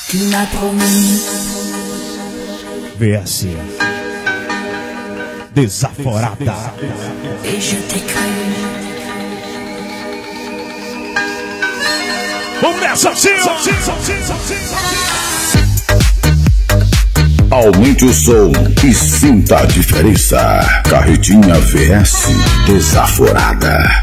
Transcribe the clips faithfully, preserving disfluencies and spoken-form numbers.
Tu m'as promis. V S Desaforada. Et je t'ai cru. Vamos nessa, sim, Aumente o som e sinta a diferença. Carretinha V S Desaforada.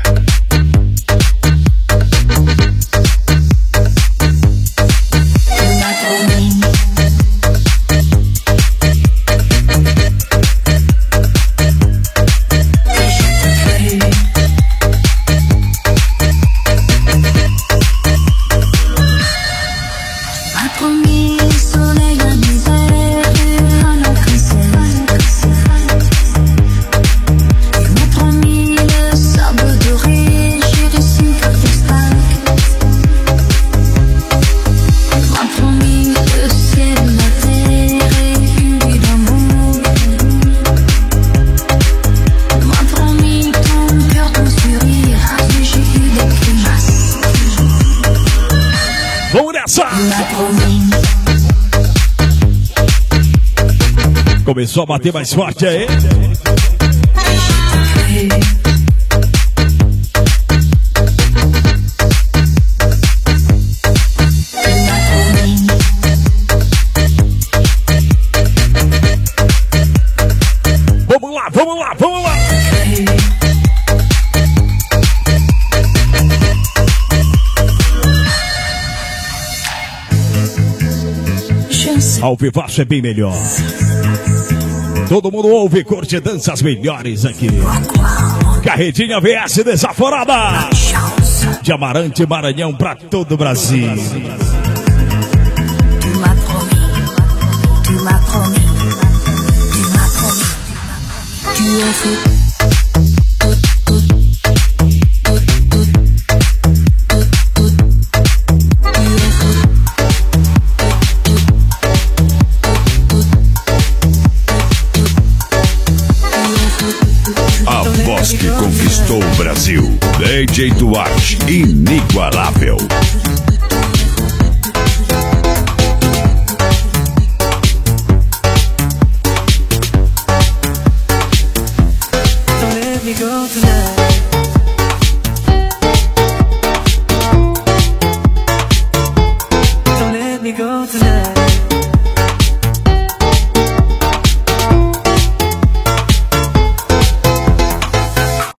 Começou a bater mais forte aí. Vamos lá, vamos lá, vamos lá. Ao vivaço é bem melhor. Todo mundo ouve, curte, dança as melhores aqui. Carretinha V S Desaforada. De Amarante, Maranhão pra todo o Brasil. Tu m'as promis, tu m'as promis, tu m'as promis. Tu as fait. Que conquistou o Brasil. D J Duarte, inigualável.